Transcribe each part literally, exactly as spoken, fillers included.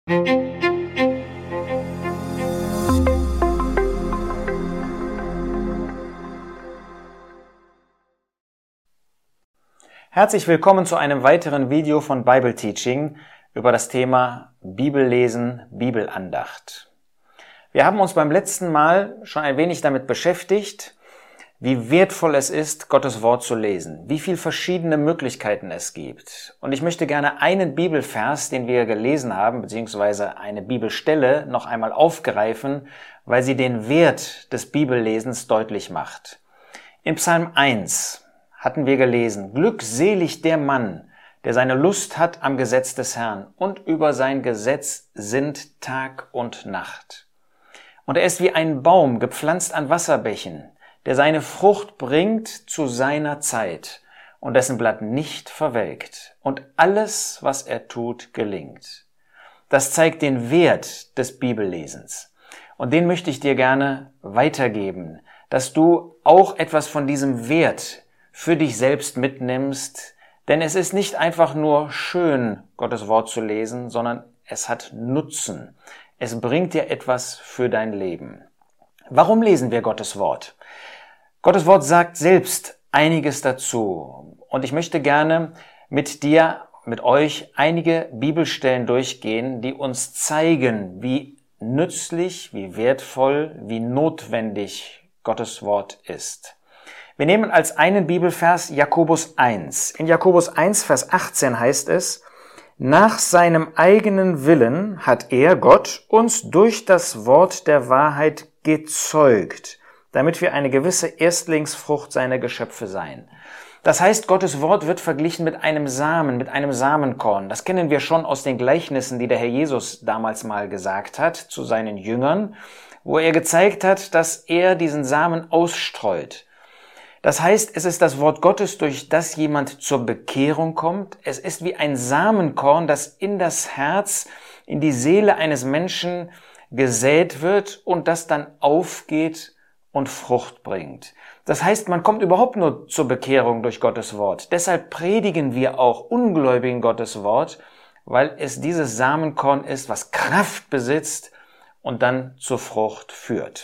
Herzlich willkommen zu einem weiteren Video von Bible Teaching über das Thema Bibellesen, Bibelandacht. Wir haben uns beim letzten Mal schon ein wenig damit beschäftigt, wie wertvoll es ist, Gottes Wort zu lesen, wie viele verschiedene Möglichkeiten es gibt. Und ich möchte gerne einen Bibelvers, den wir gelesen haben, beziehungsweise eine Bibelstelle noch einmal aufgreifen, weil sie den Wert des Bibellesens deutlich macht. In Psalm eins hatten wir gelesen: Glückselig der Mann, der seine Lust hat am Gesetz des Herrn und über sein Gesetz sinnt Tag und Nacht. Und er ist wie ein Baum gepflanzt an Wasserbächen, der seine Frucht bringt zu seiner Zeit und dessen Blatt nicht verwelkt und alles, was er tut, gelingt. Das zeigt den Wert des Bibellesens. Und den möchte ich dir gerne weitergeben, dass du auch etwas von diesem Wert für dich selbst mitnimmst, denn es ist nicht einfach nur schön, Gottes Wort zu lesen, sondern es hat Nutzen. Es bringt dir etwas für dein Leben. Warum lesen wir Gottes Wort? Gottes Wort sagt selbst einiges dazu und ich möchte gerne mit dir, mit euch einige Bibelstellen durchgehen, die uns zeigen, wie nützlich, wie wertvoll, wie notwendig Gottes Wort ist. Wir nehmen als einen Bibelvers Jakobus eins. In Jakobus eins, Vers achtzehn heißt es: Nach seinem eigenen Willen hat er, Gott, uns durch das Wort der Wahrheit gezeugt, damit wir eine gewisse Erstlingsfrucht seiner Geschöpfe seien. Das heißt, Gottes Wort wird verglichen mit einem Samen, mit einem Samenkorn. Das kennen wir schon aus den Gleichnissen, die der Herr Jesus damals mal gesagt hat zu seinen Jüngern, wo er gezeigt hat, dass er diesen Samen ausstreut. Das heißt, es ist das Wort Gottes, durch das jemand zur Bekehrung kommt. Es ist wie ein Samenkorn, das in das Herz, in die Seele eines Menschen gesät wird und das dann aufgeht und Frucht bringt. Das heißt, man kommt überhaupt nur zur Bekehrung durch Gottes Wort. Deshalb predigen wir auch Ungläubigen Gottes Wort, weil es dieses Samenkorn ist, was Kraft besitzt und dann zur Frucht führt.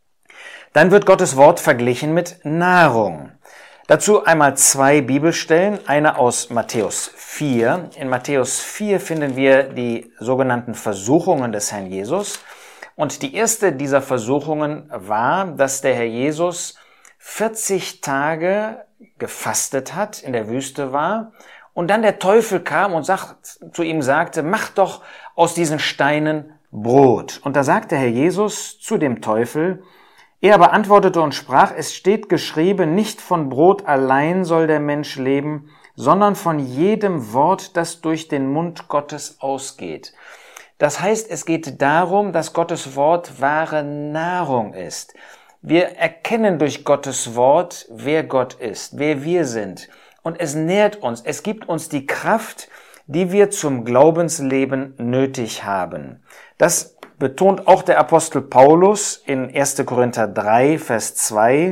Dann wird Gottes Wort verglichen mit Nahrung. Dazu einmal zwei Bibelstellen, eine aus Matthäus vier. In Matthäus vier finden wir die sogenannten Versuchungen des Herrn Jesus. Und die erste dieser Versuchungen war, dass der Herr Jesus vierzig Tage gefastet hat, in der Wüste war, und dann der Teufel kam und sagt, zu ihm sagte: Mach doch aus diesen Steinen Brot. Und da sagte Herr Jesus zu dem Teufel: Er aber antwortete und sprach: Es steht geschrieben, nicht von Brot allein soll der Mensch leben, sondern von jedem Wort, das durch den Mund Gottes ausgeht. Das heißt, es geht darum, dass Gottes Wort wahre Nahrung ist. Wir erkennen durch Gottes Wort, wer Gott ist, wer wir sind. Und es nährt uns, es gibt uns die Kraft, die wir zum Glaubensleben nötig haben. Das betont auch der Apostel Paulus in erster Korinther drei, Vers zwei.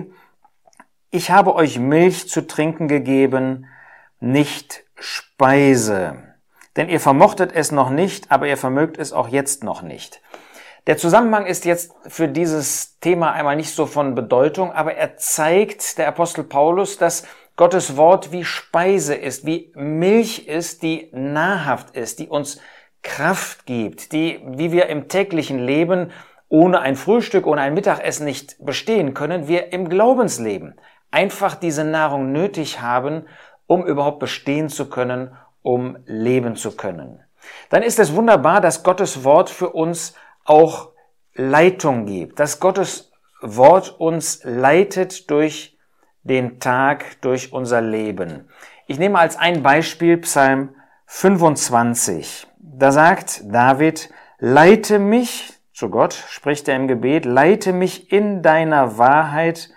Ich habe euch Milch zu trinken gegeben, nicht Speise. Denn ihr vermochtet es noch nicht, aber ihr vermögt es auch jetzt noch nicht. Der Zusammenhang ist jetzt für dieses Thema einmal nicht so von Bedeutung, aber er zeigt, der Apostel Paulus, dass Gottes Wort wie Speise ist, wie Milch ist, die nahrhaft ist, die uns Kraft gibt, die, wie wir im täglichen Leben ohne ein Frühstück, ohne ein Mittagessen nicht bestehen können, wir im Glaubensleben einfach diese Nahrung nötig haben, um überhaupt bestehen zu können, um leben zu können. Dann ist es wunderbar, dass Gottes Wort für uns auch Leitung gibt, dass Gottes Wort uns leitet durch den Tag, durch unser Leben. Ich nehme als ein Beispiel Psalm fünfundzwanzig. Da sagt David: Leite mich, zu Gott spricht er im Gebet, leite mich in deiner Wahrheit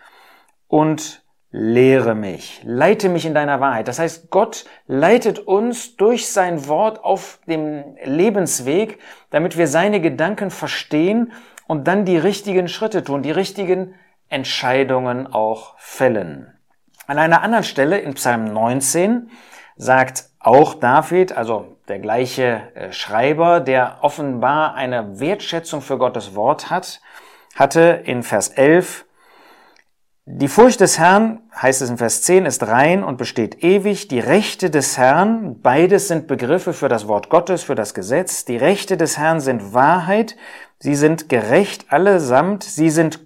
und lehre mich. Leite mich in deiner Wahrheit. Das heißt, Gott leitet uns durch sein Wort auf dem Lebensweg, damit wir seine Gedanken verstehen und dann die richtigen Schritte tun, die richtigen Entscheidungen auch fällen. An einer anderen Stelle in Psalm neunzehn sagt auch David, also der gleiche Schreiber, der offenbar eine Wertschätzung für Gottes Wort hat, hatte in Vers elf: Die Furcht des Herrn, heißt es in Vers zehn, ist rein und besteht ewig. Die Rechte des Herrn, beides sind Begriffe für das Wort Gottes, für das Gesetz. Die Rechte des Herrn sind Wahrheit, sie sind gerecht allesamt, sie sind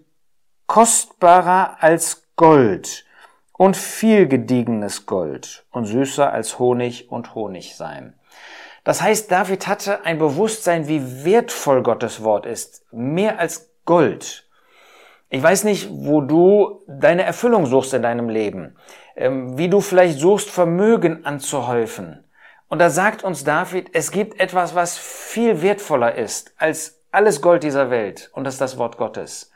kostbarer als Gold und viel gediegenes Gold und süßer als Honig und Honigseim. Das heißt, David hatte ein Bewusstsein, wie wertvoll Gottes Wort ist, mehr als Gold. Ich weiß nicht, wo du deine Erfüllung suchst in deinem Leben, wie du vielleicht suchst, Vermögen anzuhäufen. Und da sagt uns David, es gibt etwas, was viel wertvoller ist als alles Gold dieser Welt, und das ist das Wort Gottes.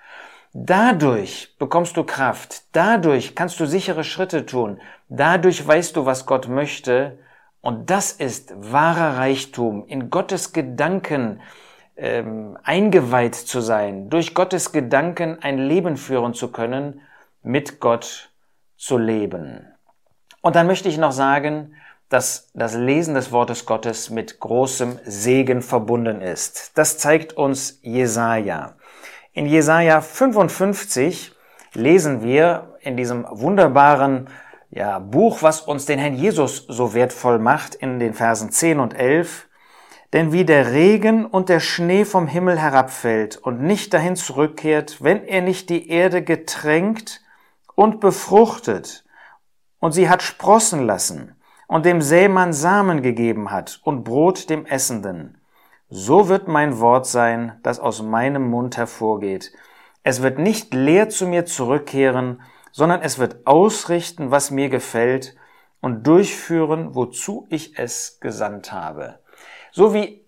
Dadurch bekommst du Kraft, dadurch kannst du sichere Schritte tun, dadurch weißt du, was Gott möchte, und das ist wahrer Reichtum, in Gottes Gedanken ähm, eingeweiht zu sein, durch Gottes Gedanken ein Leben führen zu können, mit Gott zu leben. Und dann möchte ich noch sagen, dass das Lesen des Wortes Gottes mit großem Segen verbunden ist. Das zeigt uns Jesaja. In Jesaja fünfundfünfzig lesen wir in diesem wunderbaren ja, Buch, was uns den Herrn Jesus so wertvoll macht, in den Versen zehn und elf: Denn wie der Regen und der Schnee vom Himmel herabfällt und nicht dahin zurückkehrt, wenn er nicht die Erde getränkt und befruchtet und sie hat sprossen lassen und dem Sämann Samen gegeben hat und Brot dem Essenden, so wird mein Wort sein, das aus meinem Mund hervorgeht. Es wird nicht leer zu mir zurückkehren, sondern es wird ausrichten, was mir gefällt, und durchführen, wozu ich es gesandt habe. So wie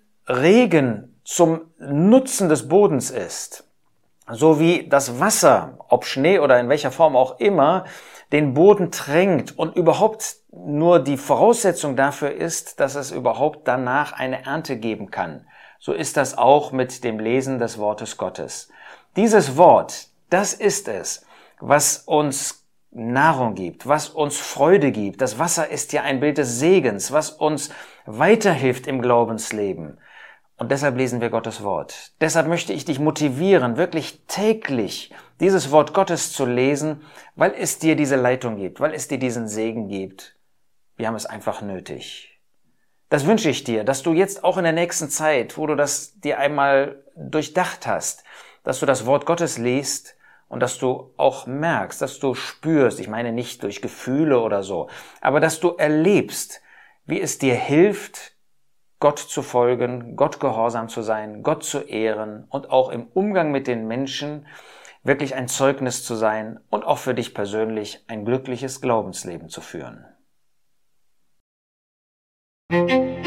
Regen zum Nutzen des Bodens ist, so wie das Wasser, ob Schnee oder in welcher Form auch immer, den Boden tränkt und überhaupt nur die Voraussetzung dafür ist, dass es überhaupt danach eine Ernte geben kann. So ist das auch mit dem Lesen des Wortes Gottes. Dieses Wort, das ist es, was uns Nahrung gibt, was uns Freude gibt. Das Wasser ist ja ein Bild des Segens, was uns weiterhilft im Glaubensleben. Und deshalb lesen wir Gottes Wort. Deshalb möchte ich dich motivieren, wirklich täglich dieses Wort Gottes zu lesen, weil es dir diese Leitung gibt, weil es dir diesen Segen gibt. Wir haben es einfach nötig. Das wünsche ich dir, dass du jetzt auch in der nächsten Zeit, wo du das dir einmal durchdacht hast, dass du das Wort Gottes liest und dass du auch merkst, dass du spürst, ich meine nicht durch Gefühle oder so, aber dass du erlebst, wie es dir hilft, Gott zu folgen, Gott gehorsam zu sein, Gott zu ehren und auch im Umgang mit den Menschen wirklich ein Zeugnis zu sein und auch für dich persönlich ein glückliches Glaubensleben zu führen. Musik